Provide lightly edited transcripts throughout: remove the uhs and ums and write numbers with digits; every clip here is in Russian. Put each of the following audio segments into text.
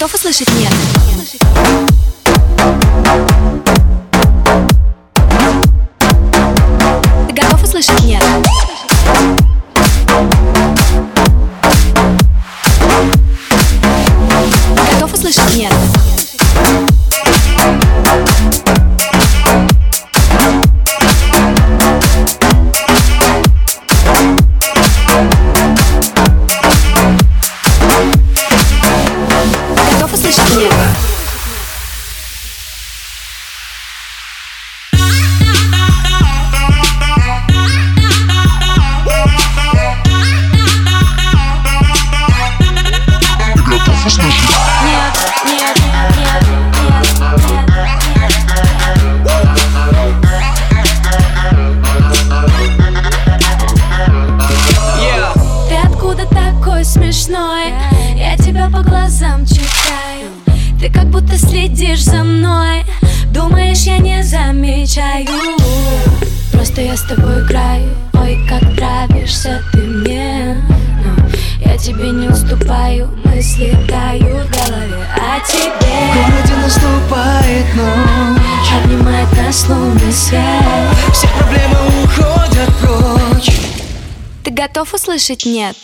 готов услышать нет? Ты готов услышать нет? Ты готов услышать нет? Готов услышать нет? Ты откуда такой смешной? Я тебя по глазам читаю. Ты как будто следишь за мной. Думаешь, я не замечаю. Просто я с тобой играю. Ой, как нравишься ты мне. Но я тебе не уступаю. Мысли тают в голове о тебе. В городе наступает ночь, Обнимает нас лунный свет. все проблемы уходят прочь. Ты готов услышать нет?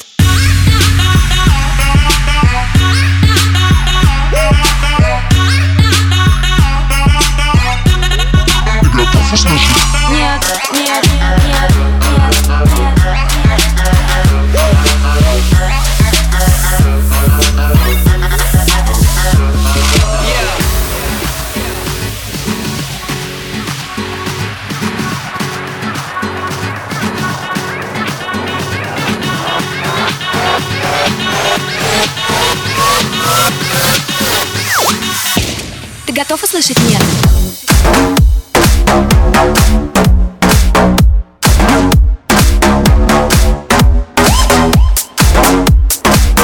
Нет, нет, нет, нет, нет. Ты готов услышать нет?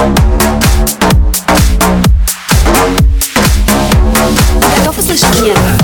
Готов услышать нет?